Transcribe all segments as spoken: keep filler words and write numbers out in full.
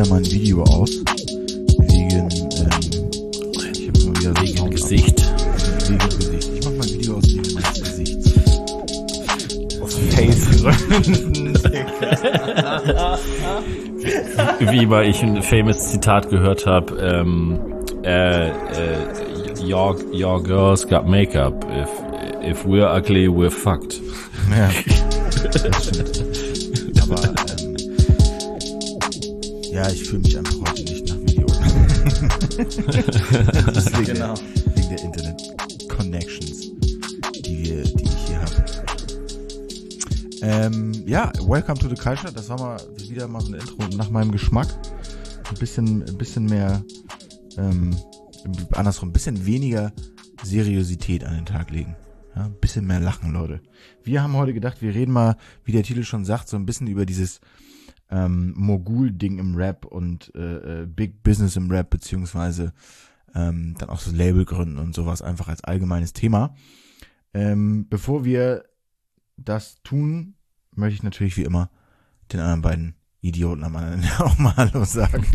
wieder mal ein Video aus. Wegen, ähm, ich hab mal wieder wegen Gesicht. Wegen Gesicht. Ich mach mal ein Video aus wegen meines Gesichts. Aus Face-Gründen. Wie mal ich ein famous Zitat gehört habe, ähm, äh, äh, your, your girls got makeup. If, if we're ugly, we're fucked. Ja, das stimmt. Aber, ähm, ja, ich fühle mich einfach heute nicht nach Video. Das ist wegen, genau. der, wegen der Internet-Connections, die wir, die ich hier habe. Ähm, ja, welcome to the culture. Das war mal wieder mal so ein Intro nach meinem Geschmack. Ein bisschen, ein bisschen mehr, ähm, andersrum, ein bisschen weniger Seriosität an den Tag legen. Ja, ein bisschen mehr lachen, Leute. Wir haben heute gedacht, wir reden mal, wie der Titel schon sagt, so ein bisschen über dieses ähm, Mogul-Ding im Rap und äh, äh, Big Business im Rap, beziehungsweise ähm, dann auch so Label gründen und sowas, einfach als allgemeines Thema. Ähm, bevor wir das tun, möchte ich natürlich wie immer den anderen beiden Idioten am anderen auch mal Hallo sagen.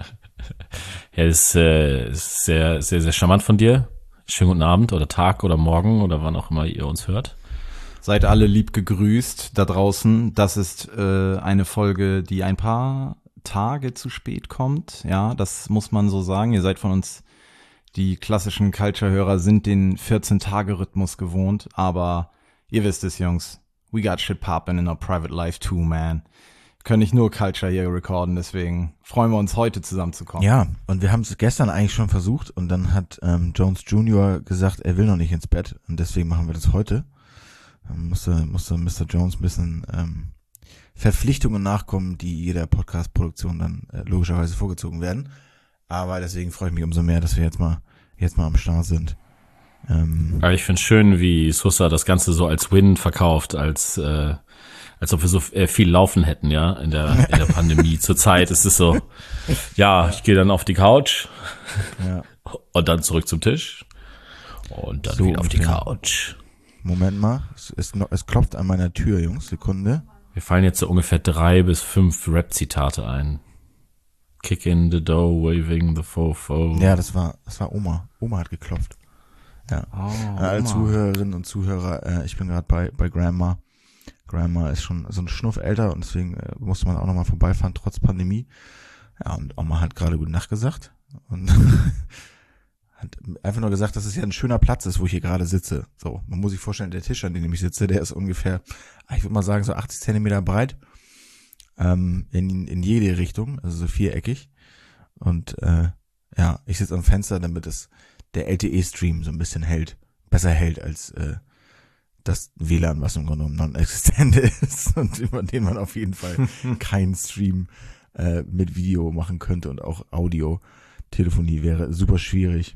Ja, das ist, äh, ist sehr, sehr, sehr charmant von dir. Schönen guten Abend oder Tag oder Morgen oder wann auch immer ihr uns hört. Seid alle lieb gegrüßt da draußen. Das ist äh, eine Folge, die ein paar Tage zu spät kommt. Ja, das muss man so sagen. Ihr seid von uns, die klassischen Culture-Hörer, sind den vierzehn-Tage-Rhythmus gewohnt. Aber ihr wisst es, Jungs. We got shit poppin' in our private life too, man. Wir können nicht nur Culture hier recorden, deswegen freuen wir uns, heute zusammenzukommen. Ja, und wir haben es gestern eigentlich schon versucht und dann hat ähm, Jones Junior gesagt, er will noch nicht ins Bett und deswegen machen wir das heute. Dann musste, musste Mister Jones ein bisschen ähm, Verpflichtungen nachkommen, die jeder Podcast-Produktion dann äh, logischerweise vorgezogen werden. Aber deswegen freue ich mich umso mehr, dass wir jetzt mal jetzt mal am Start sind. Ähm, Aber ich finde es schön, wie Sosa das Ganze so als Win verkauft, als äh, als ob wir so äh, viel laufen hätten, ja, in der in der Pandemie. Zurzeit ist es so, ja, ich gehe dann auf die Couch ja. und dann zurück zum Tisch und dann So wieder auf die ungefähr. Couch. Moment mal, es, es, es klopft an meiner Tür, Jungs, Sekunde. Mir fallen jetzt so ungefähr drei bis fünf Rap-Zitate ein. Kick in the door, waving the fofo. Ja, das war das war Oma. Oma hat geklopft. Ja. Oh, An alle Oma. Zuhörerinnen und Zuhörer, äh, ich bin gerade bei bei Grandma. Grandma ist schon so ein Schnuff älter und deswegen äh, musste man auch nochmal vorbeifahren, trotz Pandemie. Ja, und Oma hat gerade gute Nacht gesagt und hat einfach nur gesagt, dass es ja ein schöner Platz ist, wo ich hier gerade sitze. So, man muss sich vorstellen, der Tisch, an dem ich sitze, der ist ungefähr, ich würde mal sagen, so achtzig Zentimeter breit, ähm, in in jede Richtung, also so viereckig. Und äh, ja, ich sitze am Fenster, damit es der L T E-Stream so ein bisschen hält, besser hält als äh, das W L A N, was im Grunde genommen non-existent ist und über den man auf jeden Fall keinen Stream äh, mit Video machen könnte und auch Audio. Telefonie wäre super schwierig.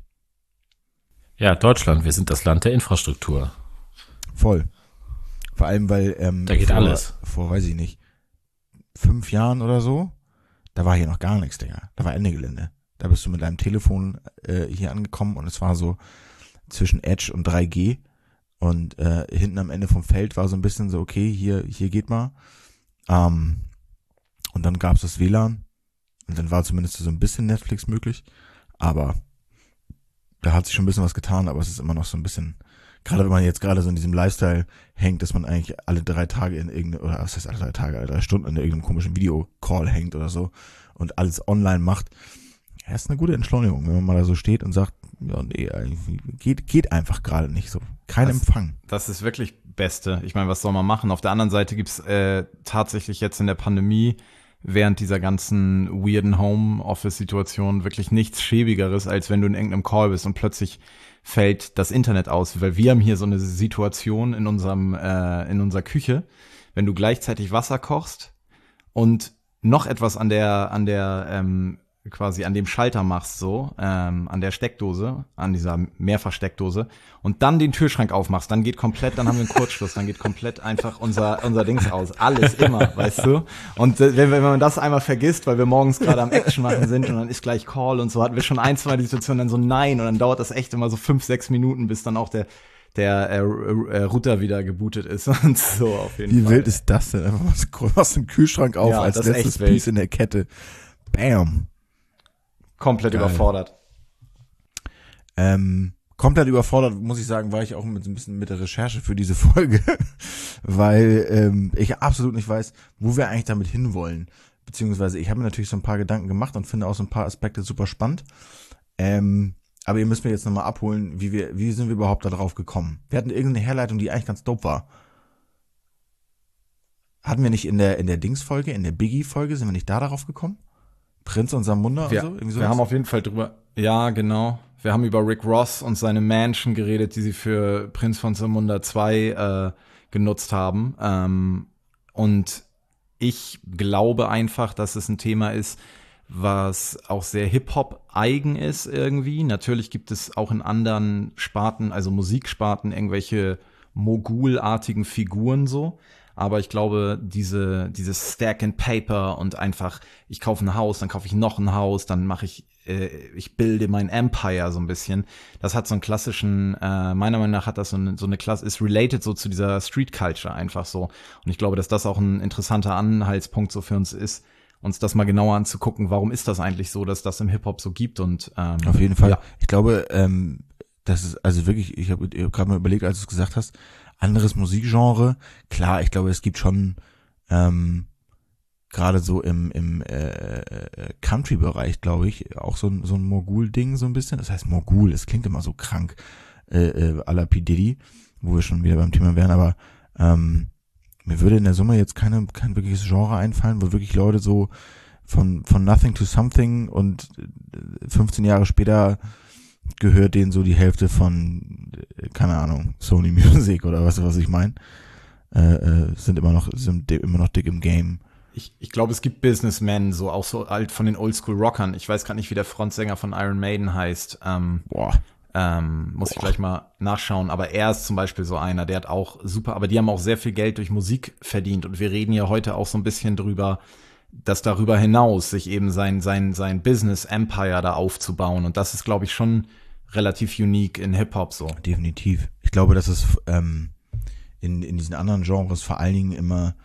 Ja, Deutschland, wir sind das Land der Infrastruktur. Voll. Vor allem, weil ähm, Da geht vor, alles. vor, weiß ich nicht, fünf Jahren oder so, da war hier noch gar nichts, Digga. Da war Ende Gelände. Da bist du mit deinem Telefon äh, hier angekommen und es war so zwischen Edge und drei G. Und äh, hinten am Ende vom Feld war so ein bisschen so, okay, hier hier geht mal. Ähm, und dann gab's das W L A N. Und dann war zumindest so ein bisschen Netflix möglich. Aber da hat sich schon ein bisschen was getan, aber es ist immer noch so ein bisschen, gerade wenn man jetzt gerade so in diesem Lifestyle hängt, dass man eigentlich alle drei Tage in irgendeine, oder was heißt alle drei Tage, alle drei Stunden in irgendeinem komischen Videocall hängt oder so und alles online macht. Ja, ist eine gute Entschleunigung, wenn man mal da so steht und sagt, ja, nee, eigentlich geht, geht einfach gerade nicht so. Kein Das- Empfang. Das ist wirklich Beste. Ich meine, was soll man machen? Auf der anderen Seite gibt's äh, tatsächlich jetzt in der Pandemie während dieser ganzen weirden Homeoffice-Situation wirklich nichts Schäbigeres, als wenn du in irgendeinem Call bist und plötzlich fällt das Internet aus, weil wir haben hier so eine Situation in unserem äh, in unserer Küche, wenn du gleichzeitig Wasser kochst und noch etwas an der an der ähm, quasi an dem Schalter machst, so ähm, an der Steckdose, an dieser Mehrfachsteckdose und dann den Türschrank aufmachst, dann geht komplett, dann haben wir einen Kurzschluss, dann geht komplett einfach unser unser Dings aus, alles immer, weißt du? Und äh, wenn, wenn man das einmal vergisst, weil wir morgens gerade am Action machen sind und dann ist gleich Call und so, hatten wir schon ein, zwei die Situation dann so nein und dann dauert das echt immer so fünf, sechs Minuten, bis dann auch der der äh, äh, Router wieder gebootet ist und so auf jeden Wie Fall. wild ist das denn? Einfach was, was im Kühlschrank auf Ja, als das ist letztes echt wild. Piece in der Kette. Bam. Komplett Geil. überfordert. Ähm, komplett überfordert, muss ich sagen, war ich auch mit, ein bisschen mit der Recherche für diese Folge, weil ähm, ich absolut nicht weiß, wo wir eigentlich damit hinwollen. Beziehungsweise ich habe mir natürlich so ein paar Gedanken gemacht und finde auch so ein paar Aspekte super spannend. Ähm, aber ihr müsst mir jetzt nochmal abholen, wie wir, wie sind wir überhaupt da drauf gekommen? Wir hatten irgendeine Herleitung, die eigentlich ganz dope war. Hatten wir nicht in der in der Dings-Folge, in der Biggie-Folge, sind wir nicht da darauf gekommen? Prinz und Samunda Wir, und so? Irgendwie wir haben auf jeden Fall drüber, ja, genau. Wir haben über Rick Ross und seine Mansion geredet, die sie für Prinz von Zamunda zwei äh, genutzt haben. Ähm, und ich glaube einfach, dass es ein Thema ist, was auch sehr Hip-Hop-eigen ist irgendwie. Natürlich gibt es auch in anderen Sparten, also Musiksparten, irgendwelche Mogul-artigen Figuren so. Aber ich glaube, diese dieses Stack and Paper und einfach, ich kaufe ein Haus, dann kaufe ich noch ein Haus, dann mache ich, äh, ich bilde mein Empire so ein bisschen. Das hat so einen klassischen, äh, meiner Meinung nach hat das so eine, so eine Klasse, ist related so zu dieser Street Culture einfach so. Und ich glaube, dass das auch ein interessanter Anhaltspunkt so für uns ist, uns das mal genauer anzugucken. Warum ist das eigentlich so, dass das im Hip-Hop so gibt? Und ähm, auf jeden Fall. Ja. Ich glaube, ähm, das ist also wirklich, ich habe hab gerade mal überlegt, als du es gesagt hast, anderes Musikgenre. Klar, ich glaube, es gibt schon ähm, gerade so im im äh, Country-Bereich, glaube ich, auch so ein so ein Mogul-Ding so ein bisschen. Das heißt Mogul, es klingt immer so krank, äh, äh, à la P. Diddy, wo wir schon wieder beim Thema wären, aber ähm, mir würde in der Summe jetzt keine kein wirkliches Genre einfallen, wo wirklich Leute so von von Nothing to Something und fünfzehn Jahre später gehört denen so die Hälfte von, keine Ahnung, Sony Music oder was, was ich meine, äh, äh, sind immer noch, sind immer noch dick im Game. Ich, ich glaube, es gibt Businessmen, so auch so alt von den Oldschool-Rockern. Ich weiß gerade nicht, wie der Frontsänger von Iron Maiden heißt. Ähm, Boah. ähm, muss ich gleich mal nachschauen. Aber er ist zum Beispiel so einer, der hat auch super, aber die haben auch sehr viel Geld durch Musik verdient. Und wir reden ja heute auch so ein bisschen drüber, dass darüber hinaus sich eben sein, sein, sein Business Empire da aufzubauen. Und das ist, glaube ich, schon relativ unique in Hip-Hop so. Definitiv. Ich glaube, dass es ähm, in, in diesen anderen Genres vor allen Dingen immer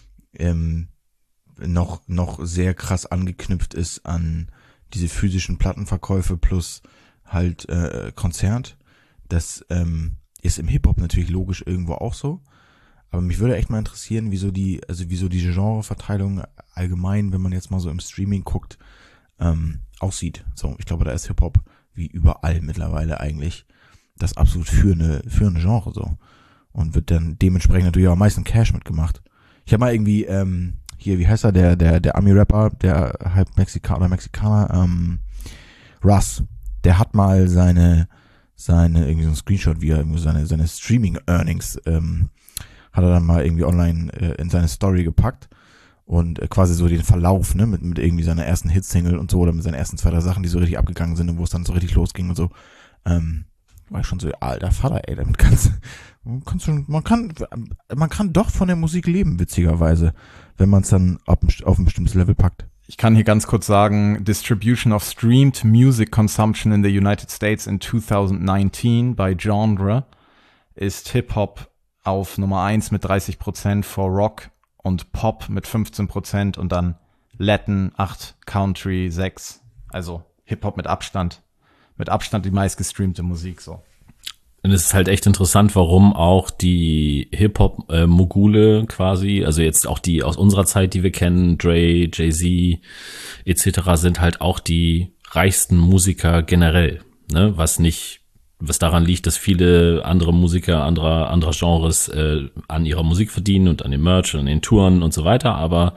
ähm, noch, noch sehr krass angeknüpft ist an diese physischen Plattenverkäufe plus halt äh, Konzert. Das ähm, ist im Hip-Hop natürlich logisch irgendwo auch so. Aber mich würde echt mal interessieren, wieso die, also wieso diese Genreverteilung allgemein, wenn man jetzt mal so im Streaming guckt, ähm, aussieht. So, ich glaube, da ist Hip-Hop wie überall mittlerweile eigentlich das absolut führende, führende Genre so. Und wird dann dementsprechend natürlich auch am meisten Cash mitgemacht. Ich habe mal irgendwie, ähm, hier, wie heißt er, der, der, der Ami-Rapper, der halb Mexikaner, Mexikaner, ähm, Russ, der hat mal seine, seine, irgendwie so ein Screenshot, wie er irgendwie seine, seine Streaming-Earnings, ähm, hat er dann mal irgendwie online äh, in seine Story gepackt und äh, quasi so den Verlauf, ne, mit, mit irgendwie seiner ersten Hitsingle und so oder mit seinen ersten zwei, drei Sachen, die so richtig abgegangen sind und wo es dann so richtig losging und so. Ähm, war ich schon so, alter Vater, ey, damit kannst du, kannst schon, man kann, man kann doch von der Musik leben, witzigerweise, wenn man es dann auf ein, auf ein bestimmtes Level packt. Ich kann hier ganz kurz sagen, Distribution of Streamed Music Consumption in the United States in twenty nineteen bei Genre ist Hip-Hop auf Nummer eins mit dreißig Prozent, vor Rock und Pop mit fünfzehn Prozent und dann Latin acht, Country sechs, also Hip-Hop mit Abstand, mit Abstand die meistgestreamte Musik so. Und es ist halt echt interessant, warum auch die Hip-Hop-Mogule quasi, also jetzt auch die aus unserer Zeit, die wir kennen, Dre, Jay-Z et cetera, sind halt auch die reichsten Musiker generell, ne? Was nicht, was daran liegt, dass viele andere Musiker anderer anderer Genres äh, an ihrer Musik verdienen und an dem Merch und an den Touren und so weiter, aber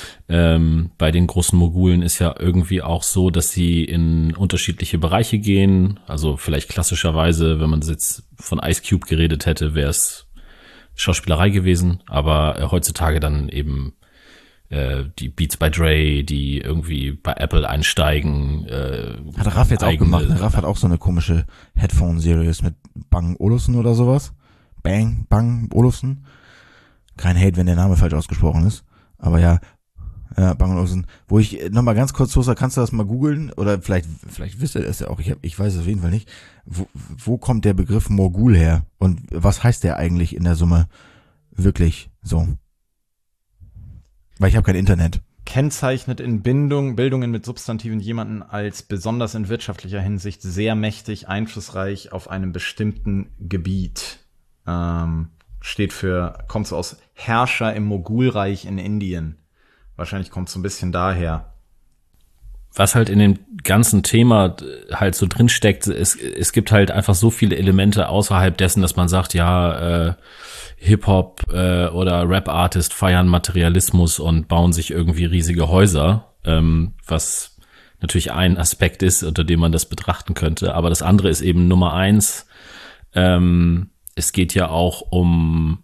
ähm, bei den großen Mogulen ist ja irgendwie auch so, dass sie in unterschiedliche Bereiche gehen. Also vielleicht klassischerweise, wenn man jetzt von Ice Cube geredet hätte, wäre es Schauspielerei gewesen, aber äh, heutzutage dann eben äh, die Beats by Dre, die irgendwie bei Apple einsteigen. Äh, hat Raff jetzt eigene, auch gemacht. Raff hat auch so eine komische Headphone-Series mit Bang Olufsen oder sowas. Bang, Bang Olufsen. Kein Hate, wenn der Name falsch ausgesprochen ist. Aber ja, ja, Bang Olufsen. Wo ich nochmal ganz kurz, Sosa, kannst du das mal googeln? Oder vielleicht, vielleicht wisst ihr das ja auch. Ich, hab, ich weiß es auf jeden Fall nicht. Wo, wo kommt der Begriff Mogul her? Und was heißt der eigentlich in der Summe wirklich so? Weil ich habe kein Internet. kennzeichnet in Bindung, Bildungen mit Substantiven jemanden als besonders in wirtschaftlicher Hinsicht sehr mächtig, einflussreich auf einem bestimmten Gebiet. Ähm, steht für, kommt so aus Herrscher im Mogulreich in Indien. Wahrscheinlich kommt es so ein bisschen daher. Was halt in dem ganzen Thema halt so drin steckt, es, es gibt halt einfach so viele Elemente außerhalb dessen, dass man sagt, ja, äh, Hip-Hop äh, oder Rap-Artist feiern Materialismus und bauen sich irgendwie riesige Häuser, ähm, was natürlich ein Aspekt ist, unter dem man das betrachten könnte. Aber das andere ist eben Nummer eins, ähm, es geht ja auch um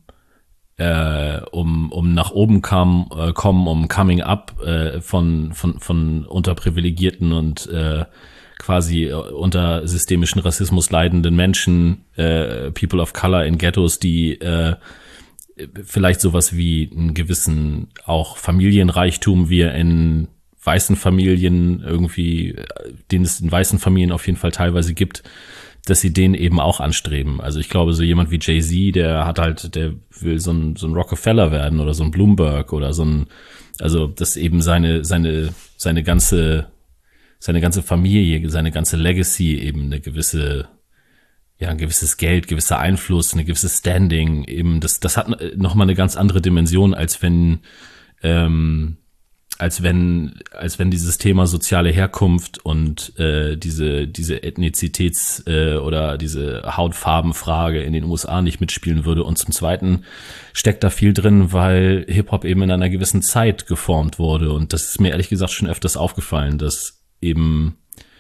Äh, um um nach oben kam, äh, kommen, um Coming Up äh, von von von unterprivilegierten und äh, quasi äh, unter systemischen Rassismus leidenden Menschen, äh, People of Color in Ghettos, die äh, vielleicht sowas wie einen gewissen auch Familienreichtum wie in weißen Familien irgendwie, den es in weißen Familien auf jeden Fall teilweise gibt, dass sie den eben auch anstreben. Also ich glaube, so jemand wie Jay-Z, der hat halt, der will so ein, so ein Rockefeller werden oder so ein Bloomberg oder so ein, also dass eben seine, seine, seine ganze, seine ganze Familie, seine ganze Legacy eben eine gewisse, ja, ein gewisses Geld, gewisser Einfluss, eine gewisse Standing eben, das, das hat nochmal eine ganz andere Dimension, als wenn, ähm, als wenn als wenn dieses Thema soziale Herkunft und äh, diese diese Ethnizitäts- äh, oder diese Hautfarbenfrage in den U S A nicht mitspielen würde. Und zum Zweiten steckt da viel drin, weil Hip-Hop eben in einer gewissen Zeit geformt wurde. Und das ist mir ehrlich gesagt schon öfters aufgefallen, dass eben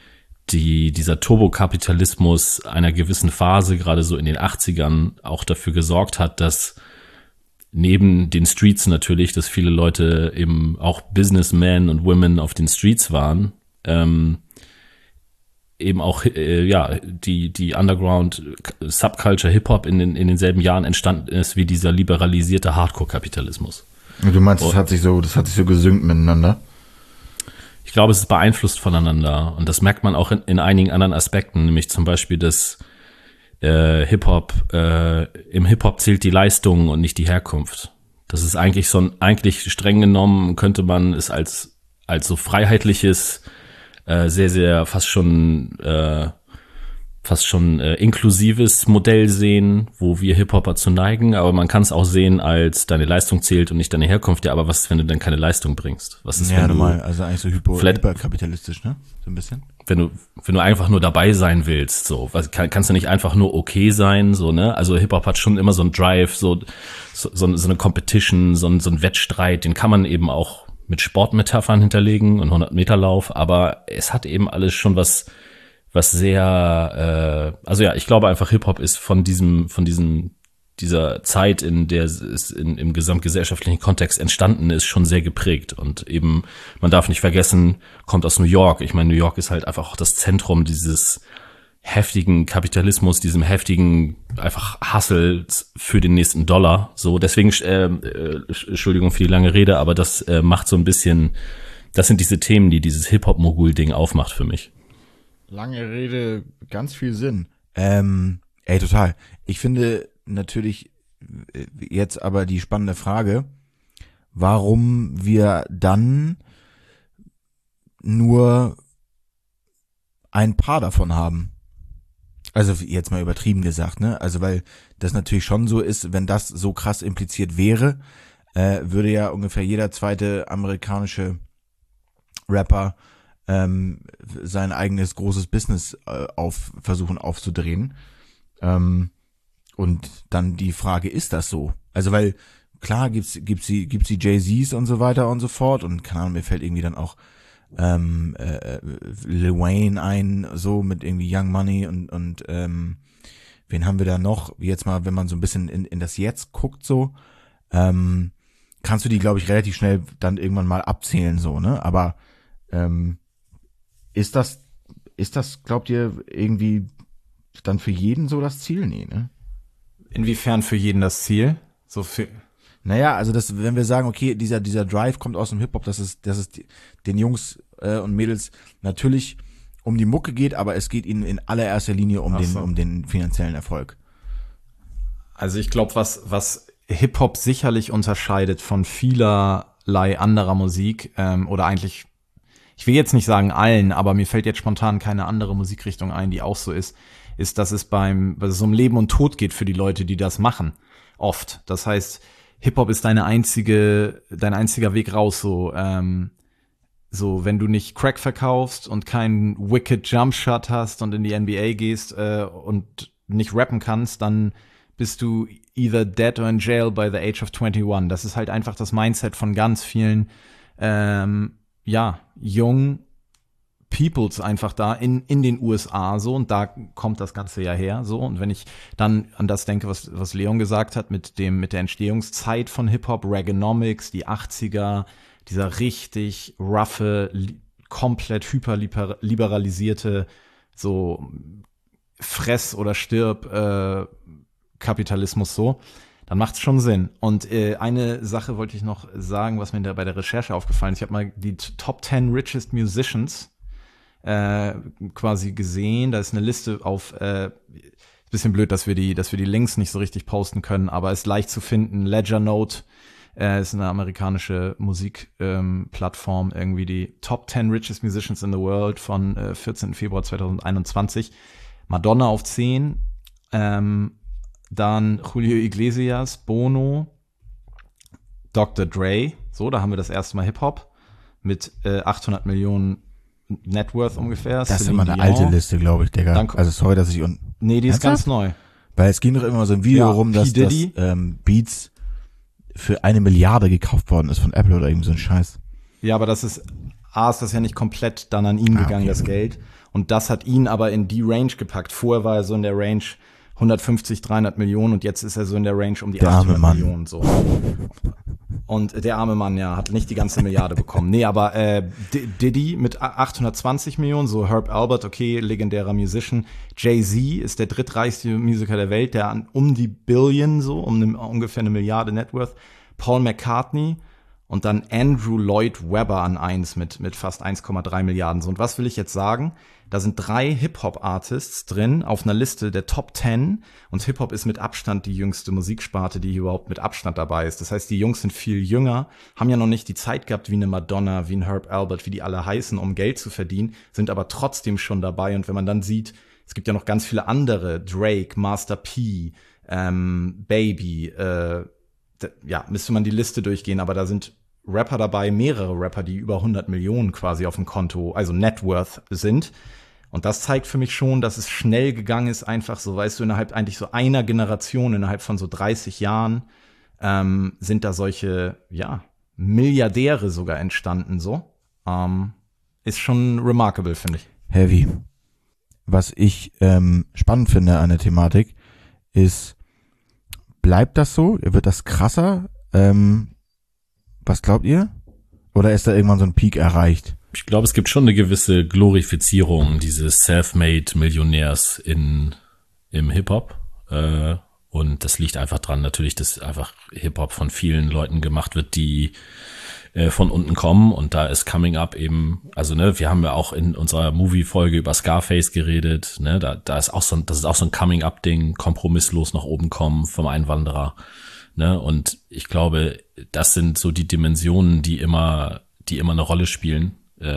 die dieser Turbokapitalismus einer gewissen Phase, gerade so in den achtzigern, auch dafür gesorgt hat, dass neben den Streets natürlich, dass viele Leute eben auch Businessmen und Women auf den Streets waren, ähm, eben auch äh, ja die die Underground Subculture Hip-Hop in den in denselben Jahren entstanden ist wie dieser liberalisierte Hardcore-Kapitalismus. Du meinst, das hat sich so, das hat sich so gesynkt miteinander? Ich glaube, es ist beeinflusst voneinander und das merkt man auch in, in einigen anderen Aspekten, nämlich zum Beispiel, dass Äh, Hip-Hop, äh, im Hip-Hop zählt die Leistung und nicht die Herkunft. Das ist eigentlich so ein, eigentlich streng genommen könnte man es als, als so freiheitliches, äh, sehr, sehr fast schon, äh, fast schon äh, inklusives Modell sehen, wo wir Hip-Hopper zu neigen, aber man kann es auch sehen als deine Leistung zählt und nicht deine Herkunft. Ja, aber was ist, wenn du dann keine Leistung bringst? Was ist, ja, wenn normal, du, also eigentlich so hypo, hyperkapitalistisch, ne? So ein bisschen. Wenn du, wenn du einfach nur dabei sein willst, so, was, kann, kannst du nicht einfach nur okay sein, so, ne? Also Hip-Hop hat schon immer so ein Drive, so, so, so eine Competition, so ein, so ein Wettstreit, den kann man eben auch mit Sportmetaphern hinterlegen und hundert-Meter-Lauf, aber es hat eben alles schon was, was sehr, äh, also ja, ich glaube einfach, Hip-Hop ist von diesem, von diesem, dieser Zeit, in der es in, im gesamtgesellschaftlichen Kontext entstanden ist, schon sehr geprägt. Und eben, man darf nicht vergessen, kommt aus New York. Ich meine, New York ist halt einfach auch das Zentrum dieses heftigen Kapitalismus, diesem heftigen einfach Hustle für den nächsten Dollar. So, deswegen, äh, äh, Entschuldigung für die lange Rede, aber das äh, macht so ein bisschen, das sind diese Themen, die dieses Hip-Hop-Mogul-Ding aufmacht für mich. Lange Rede, ganz viel Sinn. Ähm, ey, total. Ich finde natürlich jetzt aber die spannende Frage, warum wir dann nur ein paar davon haben. Also jetzt mal übertrieben gesagt, ne? Also weil das natürlich schon so ist, wenn das so krass impliziert wäre, äh, würde ja ungefähr jeder zweite amerikanische Rapper ähm, sein eigenes großes Business äh, auf versuchen aufzudrehen. Ähm, Und dann die Frage, ist das so? Also weil, klar gibt's gibt's die, gibt's die Jay-Z's und so weiter und so fort und keine Ahnung, mir fällt irgendwie dann auch ähm, äh, Lil Wayne ein, so mit irgendwie Young Money und und ähm, wen haben wir da noch? Jetzt mal, wenn man so ein bisschen in, in das Jetzt guckt, so, ähm, kannst du die, glaube ich, relativ schnell dann irgendwann mal abzählen, so, ne? Aber ähm, ist das, ist das, glaubt ihr, irgendwie dann für jeden so das Ziel? Nee, ne? Inwiefern für jeden das Ziel? So für Naja, also das, wenn wir sagen, okay, dieser dieser Drive kommt aus dem Hip-Hop, dass es, dass es die, den Jungs äh, und Mädels natürlich um die Mucke geht, aber es geht ihnen in allererster Linie um Ach den so. um den finanziellen Erfolg. Also ich glaube, was was Hip-Hop sicherlich unterscheidet von vielerlei vielerlei anderer Musik ähm, oder eigentlich, ich will jetzt nicht sagen allen, aber mir fällt jetzt spontan keine andere Musikrichtung ein, die auch so ist, ist, dass es beim, dass es um Leben und Tod geht für die Leute, die das machen. Oft. Das heißt, Hip-Hop ist deine einzige, dein einziger Weg raus, so, ähm, so, wenn du nicht Crack verkaufst und keinen Wicked Jump Shot hast und in die N B A gehst äh, und nicht rappen kannst, dann bist du either dead or in jail by the age of twenty-one. Das ist halt einfach das Mindset von ganz vielen, ähm, ja, jungen Peoples einfach da in in den U S A so, und da kommt das Ganze ja her so. Und wenn ich dann an das denke, was was Leon gesagt hat mit dem mit der Entstehungszeit von Hip-Hop, Reaganomics, die achtziger, dieser richtig roughe, li- komplett hyperliberalisierte, so Fress- oder Stirb äh, Kapitalismus so, dann macht's schon Sinn. Und äh, eine Sache wollte ich noch sagen, was mir da bei der Recherche aufgefallen ist. Ich habe mal die Top ten Richest Musicians äh, quasi gesehen. Da ist eine Liste auf, äh, bisschen blöd, dass wir die, dass wir die Links nicht so richtig posten können, aber ist leicht zu finden. Ledgernote äh, ist eine amerikanische Musikplattform, ähm, irgendwie die Top ten Richest Musicians in the World von äh, vierzehnten Februar zweitausendeinundzwanzig. Madonna auf zehn, ähm, dann Julio Iglesias, Bono, Doktor Dre, so, da haben wir das erste Mal Hip-Hop mit äh, achthundert Millionen Net Worth ungefähr. Das ist immer eine alte Liste, glaube ich, Digga. Dann, also sorry, dass ich... Un- nee, die ist ganz neu. Weil es ging doch immer so ein Video Ja, rum, dass, P. dass Diddy. ähm, Beats für eine Milliarde gekauft worden ist von Apple oder irgendwie so ein Scheiß. Ja, aber das ist, A, ist das ja nicht komplett dann an ihn Ah, gegangen, okay. das Geld. Und das hat ihn aber in die Range gepackt. Vorher war er so in der Range hundertfünfzig, dreihundert Millionen und jetzt ist er so in der Range um die Der arme achthundert Mann. Millionen, so. Und der arme Mann, ja, hat nicht die ganze Milliarde bekommen. Nee, aber äh, D- Diddy mit achthundertzwanzig Millionen, so Herb Albert, okay, legendärer Musician. Jay-Z ist der drittreichste Musiker der Welt, der an um die Billion, so, um ne, ungefähr eine Milliarde Net Worth. Paul McCartney und dann Andrew Lloyd Webber an eins mit mit fast eins Komma drei Milliarden. So, und was will ich jetzt sagen? Da sind drei Hip-Hop-Artists drin auf einer Liste der Top zehn und Hip-Hop ist mit Abstand die jüngste Musiksparte, die hier überhaupt mit Abstand dabei ist. Das heißt, die Jungs sind viel jünger, haben ja noch nicht die Zeit gehabt wie eine Madonna, wie ein Herb Albert, wie die alle heißen, um Geld zu verdienen, sind aber trotzdem schon dabei. Und wenn man dann sieht, es gibt ja noch ganz viele andere, Drake, Master P, ähm, Baby, äh, d- ja, müsste man die Liste durchgehen, aber da sind Rapper dabei, mehrere Rapper, die über hundert Millionen quasi auf dem Konto, also Net Worth sind. Und das zeigt für mich schon, dass es schnell gegangen ist, einfach so, weißt du, innerhalb eigentlich so einer Generation, innerhalb von so dreißig Jahren, ähm, sind da solche, ja, Milliardäre sogar entstanden, so. Ähm, ist schon remarkable, finde ich. Heavy. Was ich ähm, spannend finde an der Thematik ist, bleibt das so? Wird das krasser? Ähm, was glaubt ihr? Oder ist da irgendwann so ein Peak erreicht? Ich glaube, es gibt schon eine gewisse Glorifizierung dieses Self-Made-Millionärs in im Hip-Hop. Äh, und das liegt einfach dran, natürlich, dass einfach Hip-Hop von vielen Leuten gemacht wird, die äh, von unten kommen. Und da ist Coming Up eben, also ne, wir haben ja auch in unserer Movie-Folge über Scarface geredet. Ne, da, da ist auch so ein, das ist auch so ein Coming Up-Ding, kompromisslos nach oben kommen vom Einwanderer. Ne, und ich glaube, das sind so die Dimensionen, die immer, die immer eine Rolle spielen.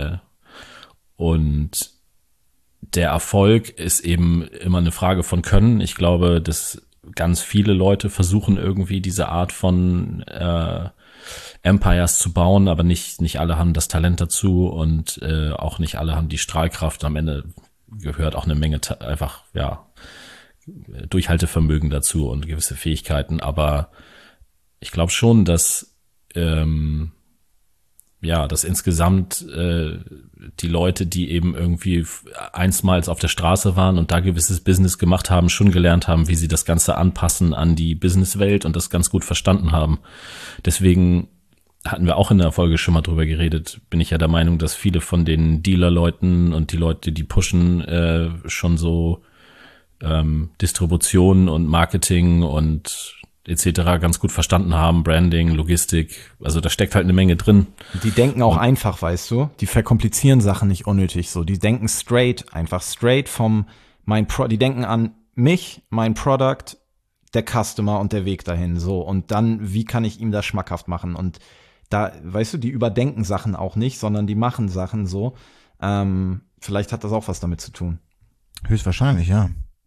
Und der Erfolg ist eben immer eine Frage von Können. Ich glaube, dass ganz viele Leute versuchen irgendwie diese Art von äh, Empires zu bauen, aber nicht nicht alle haben das Talent dazu und äh, auch nicht alle haben die Strahlkraft. Am Ende gehört auch eine Menge ta- einfach ja Durchhaltevermögen dazu und gewisse Fähigkeiten. Aber ich glaube schon, dass ähm, ja, dass insgesamt äh, die Leute, die eben irgendwie einstmals auf der Straße waren und da gewisses Business gemacht haben, schon gelernt haben, wie sie das Ganze anpassen an die Businesswelt und das ganz gut verstanden haben. Deswegen hatten wir auch in der Folge schon mal drüber geredet, bin ich ja der Meinung, dass viele von den Dealer-Leuten und die Leute, die pushen, äh, schon so ähm, Distribution und Marketing und et cetera ganz gut verstanden haben, Branding, Logistik, also da steckt halt eine Menge drin. Die denken auch einfach, weißt du, die verkomplizieren Sachen nicht unnötig so, die denken straight, einfach straight vom, mein Pro, die denken an mich, mein Product, der Customer und der Weg dahin, so, und dann, wie kann ich ihm das schmackhaft machen, und da, weißt du, die überdenken Sachen auch nicht, sondern die machen Sachen so. Ähm, vielleicht hat das auch was damit zu tun. Höchstwahrscheinlich, ja.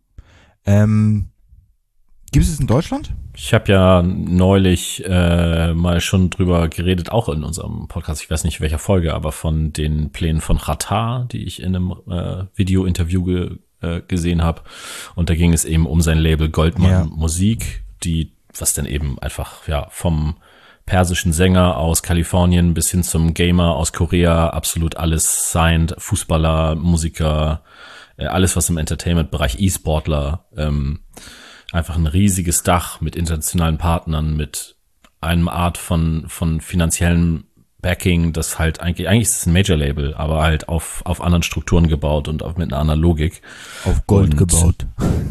Ähm, gibt es es in Deutschland? Ich habe ja neulich äh, mal schon drüber geredet, auch in unserem Podcast, ich weiß nicht welcher Folge, aber von den Plänen von Xatar, die ich in einem äh, Video-Interview ge, äh, gesehen habe. Und da ging es eben um sein Label Goldman Ja. Musik, die, was dann eben einfach ja vom persischen Sänger aus Kalifornien bis hin zum Gamer aus Korea absolut alles signed, Fußballer, Musiker, äh, alles was im Entertainment-Bereich, E-Sportler, ähm, einfach ein riesiges Dach mit internationalen Partnern, mit einem Art von von finanziellem Backing, das halt eigentlich, eigentlich ist es ein Major-Label, aber halt auf auf anderen Strukturen gebaut und auf, mit einer anderen Logik. Auf Gold Und gebaut.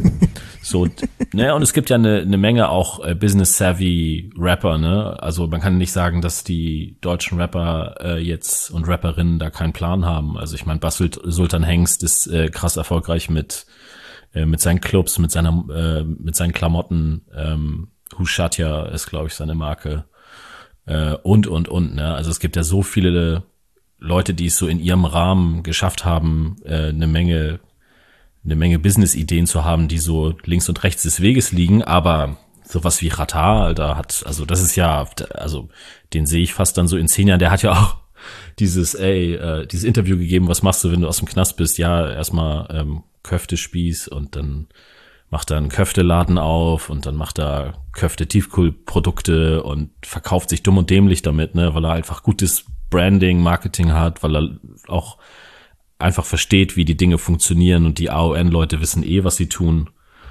So, ne, und es gibt ja eine, eine Menge auch äh, business-savvy Rapper, ne? Also man kann nicht sagen, dass die deutschen Rapper äh, jetzt und Rapperinnen da keinen Plan haben. Also ich meine, Bas Sultan Hengst ist äh, krass erfolgreich mit äh, mit seinen Clubs, mit seiner äh, mit seinen Klamotten. Ähm, Hushatya ist, glaube ich, seine Marke. Äh, und, und, und, ne? Also es gibt ja so viele Leute, die es so in ihrem Rahmen geschafft haben, äh, eine Menge eine Menge Business-Ideen zu haben, die so links und rechts des Weges liegen, aber sowas wie Xatar, Alter, hat, also das ist ja, also den sehe ich fast dann so in zehn Jahren, der hat ja auch dieses, ey, äh, dieses Interview gegeben, was machst du, wenn du aus dem Knast bist? Ja, erstmal ähm, Köftespieß und dann macht er einen Köfteladen auf und dann macht er Köfte-Tiefkühlprodukte und verkauft sich dumm und dämlich damit, ne, weil er einfach gutes Branding, Marketing hat, weil er auch einfach versteht, wie die Dinge funktionieren und die A O N-Leute wissen eh, was sie tun.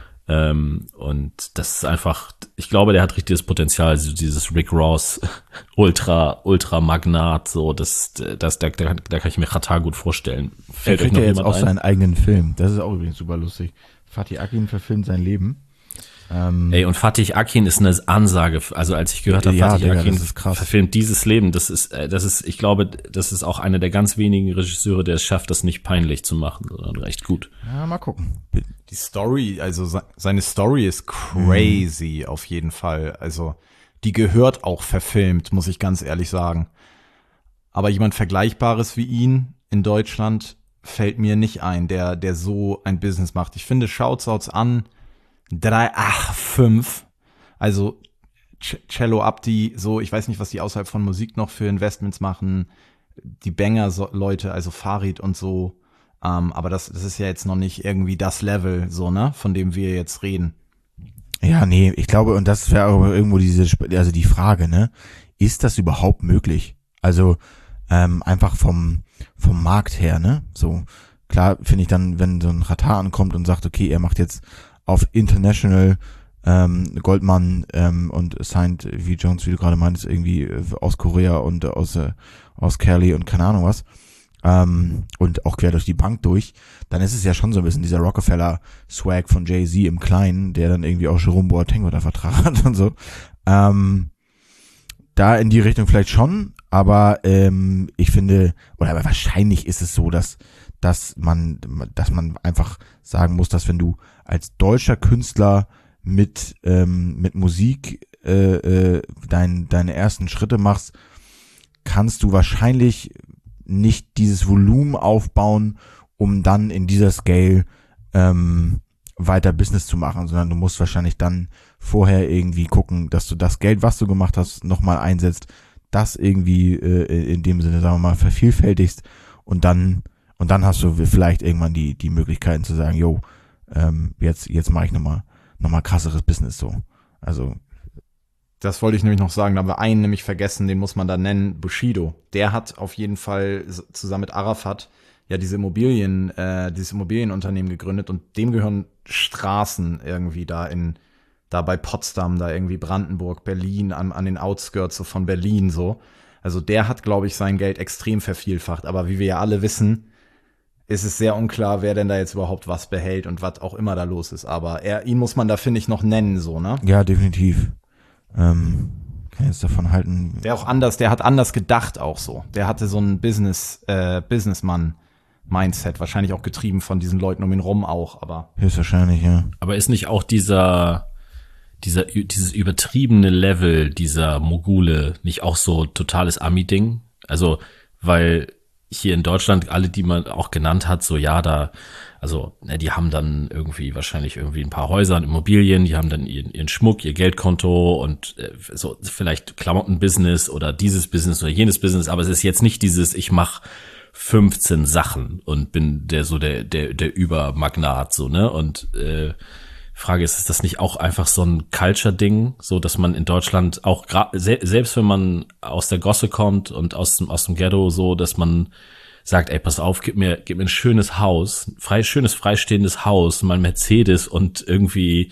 Ähm, und das ist einfach, ich glaube, der hat richtiges Potenzial, also dieses Rick Ross Ultra, Ultra Magnat, so, das, das, da, da, da kann ich mir Xatar gut vorstellen. Fällt euch noch ja jetzt auch ein? Seinen eigenen Film. Das ist auch übrigens super lustig. Fatih Akin verfilmt sein Leben. Ähm, Ey, und Fatih Akin ist eine Ansage, also als ich gehört habe, ja, Fatih Digga, Akin das ist krass. verfilmt dieses Leben, das ist, das ist, ich glaube, das ist auch einer der ganz wenigen Regisseure, der es schafft, das nicht peinlich zu machen, sondern recht gut. Ja, mal gucken. Die Story, also se- seine Story ist crazy mhm. auf jeden Fall. Also die gehört auch verfilmt, muss ich ganz ehrlich sagen. Aber jemand Vergleichbares wie ihn in Deutschland fällt mir nicht ein, der der so ein Business macht. Ich finde Shoutouts an drei, ach, fünf. Also C- Cello Abdi, so, ich weiß nicht, was die außerhalb von Musik noch für Investments machen. Die Banger-Leute, also Farid und so. Um, aber das, das ist ja jetzt noch nicht irgendwie das Level, so, ne, von dem wir jetzt reden. Ja, nee, ich glaube, und das wäre auch irgendwo diese, also die Frage, ne, ist das überhaupt möglich? Also, ähm, einfach vom, vom Markt her, ne, so, klar finde ich dann, wenn so ein Xatar ankommt und sagt, okay, er macht jetzt auf International, ähm, Goldman, ähm, und signed, wie Jones, wie du gerade meintest, irgendwie aus Korea und aus, äh, aus Cali und keine Ahnung was, Ähm, und auch quer durch die Bank durch, dann ist es ja schon so ein bisschen dieser Rockefeller-Swag von Jay-Z im Kleinen, der dann irgendwie auch Jerome Boateng unter Vertrag hat und so. Ähm, da in die Richtung vielleicht schon, aber ähm, ich finde, oder aber wahrscheinlich ist es so, dass dass man dass man einfach sagen muss, dass wenn du als deutscher Künstler mit ähm, mit Musik äh, äh, dein, deine ersten Schritte machst, kannst du wahrscheinlich nicht dieses Volumen aufbauen, um dann in dieser Scale ähm, weiter Business zu machen, sondern du musst wahrscheinlich dann vorher irgendwie gucken, dass du das Geld, was du gemacht hast, nochmal einsetzt, das irgendwie äh, in dem Sinne, sagen wir mal, vervielfältigst und dann und dann hast du vielleicht irgendwann die die Möglichkeiten zu sagen, yo, ähm, jetzt jetzt mache ich nochmal noch mal krasseres Business so. Also das wollte ich nämlich noch sagen, da haben wir einen nämlich vergessen, den muss man da nennen, Bushido. Der hat auf jeden Fall zusammen mit Arafat ja diese Immobilien, äh, dieses Immobilienunternehmen gegründet und dem gehören Straßen irgendwie da in, da bei Potsdam, da irgendwie Brandenburg, Berlin, an, an den Outskirts so von Berlin so. Also der hat, glaube ich, sein Geld extrem vervielfacht. Aber wie wir ja alle wissen, ist es sehr unklar, wer denn da jetzt überhaupt was behält und was auch immer da los ist. Aber er, ihn muss man da, finde ich, noch nennen, so, ne? ja, definitiv. Ähm, kann jetzt davon halten. Der auch anders, der hat anders gedacht auch so. Der hatte so ein Business, äh, Businessman-Mindset, wahrscheinlich auch getrieben von diesen Leuten um ihn rum auch, aber. Höchstwahrscheinlich, ja. Aber ist nicht auch dieser, dieser, dieses übertriebene Level dieser Mogule nicht auch so totales Ami-Ding? Also, weil hier in Deutschland alle, die man auch genannt hat, so ja, da, also ne, die haben dann irgendwie wahrscheinlich irgendwie ein paar Häuser und Immobilien, die haben dann ihren, ihren Schmuck, ihr Geldkonto und äh, so vielleicht Klamottenbusiness oder dieses Business oder jenes Business, aber es ist jetzt nicht dieses, ich mache fünfzehn Sachen und bin der so der der der Übermagnat so, ne? Und äh, Frage ist, ist das nicht auch einfach so ein Culture-Ding, so dass man in Deutschland auch gra- se- selbst wenn man aus der Gosse kommt und aus dem aus dem Ghetto so, dass man sagt, ey, pass auf, gib mir gib mir ein schönes Haus, frei schönes freistehendes Haus, mal Mercedes und irgendwie